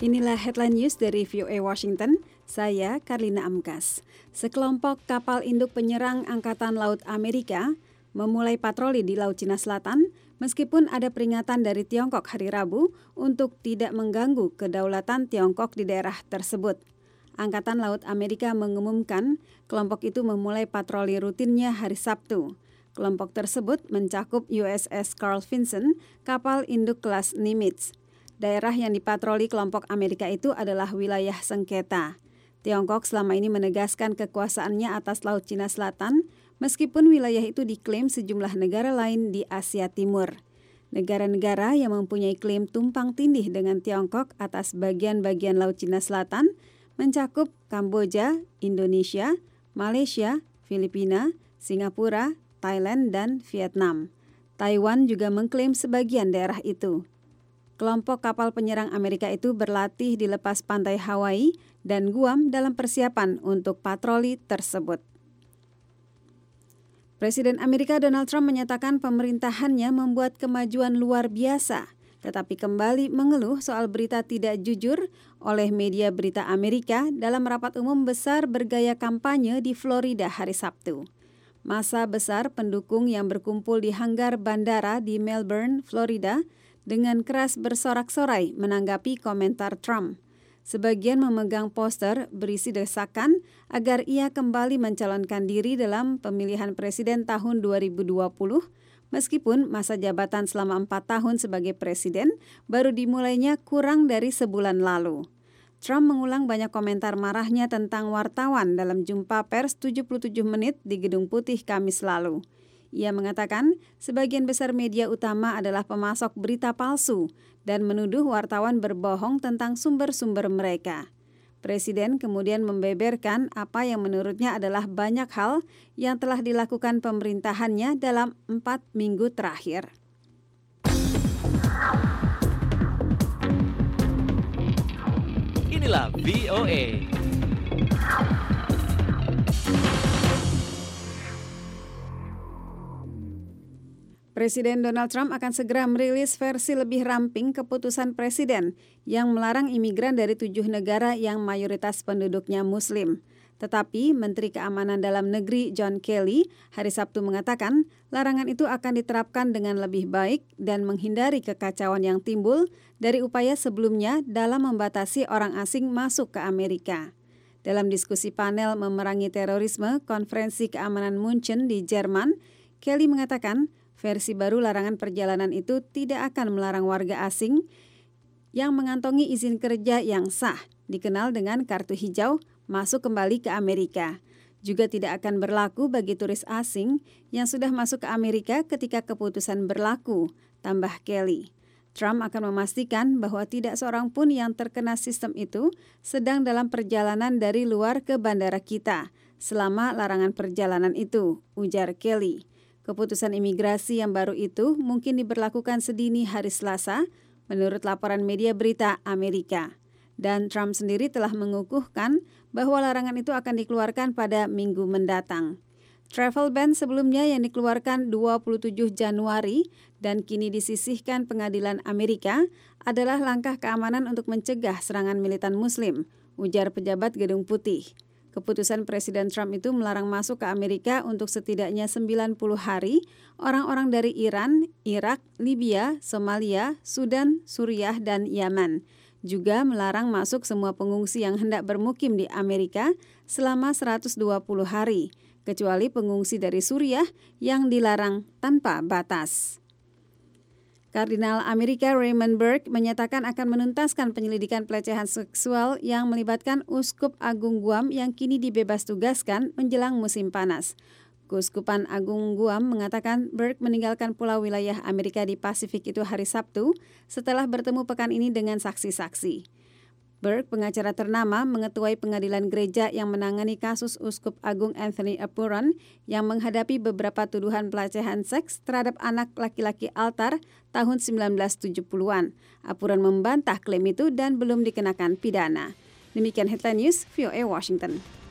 Inilah headline news dari VOA Washington, saya Karlina Amkas. Sekelompok kapal induk penyerang Angkatan Laut Amerika memulai patroli di Laut Cina Selatan meskipun ada peringatan dari Tiongkok hari Rabu untuk tidak mengganggu kedaulatan Tiongkok di daerah tersebut. Angkatan Laut Amerika mengumumkan kelompok itu memulai patroli rutinnya hari Sabtu. Kelompok tersebut mencakup USS Carl Vinson, kapal induk kelas Nimitz. Daerah yang dipatroli kelompok Amerika itu adalah wilayah sengketa. Tiongkok selama ini menegaskan kekuasaannya atas Laut Cina Selatan, meskipun wilayah itu diklaim sejumlah negara lain di Asia Timur. Negara-negara yang mempunyai klaim tumpang tindih dengan Tiongkok atas bagian-bagian Laut Cina Selatan mencakup Kamboja, Indonesia, Malaysia, Filipina, Singapura, Thailand, dan Vietnam. Taiwan juga mengklaim sebagian daerah itu. Kelompok kapal penyerang Amerika itu berlatih di lepas pantai Hawaii dan Guam dalam persiapan untuk patroli tersebut. Presiden Amerika Donald Trump menyatakan pemerintahannya membuat kemajuan luar biasa, tetapi kembali mengeluh soal berita tidak jujur oleh media berita Amerika dalam rapat umum besar bergaya kampanye di Florida hari Sabtu. Massa besar pendukung yang berkumpul di hanggar bandara di Melbourne, Florida, dengan keras bersorak-sorai menanggapi komentar Trump. Sebagian memegang poster berisi desakan agar ia kembali mencalonkan diri dalam pemilihan presiden tahun 2020, meskipun masa jabatan selama 4 tahun sebagai presiden baru dimulainya kurang dari sebulan lalu. Trump mengulang banyak komentar marahnya tentang wartawan dalam jumpa pers 77 menit di Gedung Putih Kamis lalu. Ia mengatakan sebagian besar media utama adalah pemasok berita palsu dan menuduh wartawan berbohong tentang sumber-sumber mereka. Presiden kemudian membeberkan apa yang menurutnya adalah banyak hal yang telah dilakukan pemerintahannya dalam 4 minggu terakhir. Inilah VOA. Presiden Donald Trump akan segera merilis versi lebih ramping keputusan presiden yang melarang imigran dari 7 negara yang mayoritas penduduknya Muslim. Tetapi Menteri Keamanan Dalam Negeri John Kelly hari Sabtu mengatakan larangan itu akan diterapkan dengan lebih baik dan menghindari kekacauan yang timbul dari upaya sebelumnya dalam membatasi orang asing masuk ke Amerika. Dalam diskusi panel memerangi terorisme Konferensi Keamanan Munchen di Jerman, Kelly mengatakan versi baru larangan perjalanan itu tidak akan melarang warga asing yang mengantongi izin kerja yang sah, dikenal dengan kartu hijau, masuk kembali ke Amerika. Juga tidak akan berlaku bagi turis asing yang sudah masuk ke Amerika ketika keputusan berlaku, tambah Kelly. Trump akan memastikan bahwa tidak seorang pun yang terkena sistem itu sedang dalam perjalanan dari luar ke bandara kita selama larangan perjalanan itu, ujar Kelly. Keputusan imigrasi yang baru itu mungkin diberlakukan sedini hari Selasa, menurut laporan media berita Amerika. Dan Trump sendiri telah mengukuhkan bahwa larangan itu akan dikeluarkan pada minggu mendatang. Travel ban sebelumnya yang dikeluarkan 27 Januari dan kini disisihkan Pengadilan Amerika adalah langkah keamanan untuk mencegah serangan militan Muslim, ujar pejabat Gedung Putih. Keputusan Presiden Trump itu melarang masuk ke Amerika untuk setidaknya 90 hari orang-orang dari Iran, Irak, Libya, Somalia, Sudan, Suriah, dan Yaman. Juga melarang masuk semua pengungsi yang hendak bermukim di Amerika selama 120 hari, kecuali pengungsi dari Suriah yang dilarang tanpa batas. Kardinal Amerika Raymond Burke menyatakan akan menuntaskan penyelidikan pelecehan seksual yang melibatkan Uskup Agung Guam yang kini dibebas tugaskan menjelang musim panas. Keuskupan Agung Guam mengatakan Burke meninggalkan pulau wilayah Amerika di Pasifik itu hari Sabtu setelah bertemu pekan ini dengan saksi-saksi. Burke, pengacara ternama, mengetuai pengadilan gereja yang menangani kasus Uskup Agung Anthony Apuran yang menghadapi beberapa tuduhan pelecehan seks terhadap anak laki-laki altar tahun 1970-an. Apuran membantah klaim itu dan belum dikenakan pidana. Demikian headline news VOA Washington.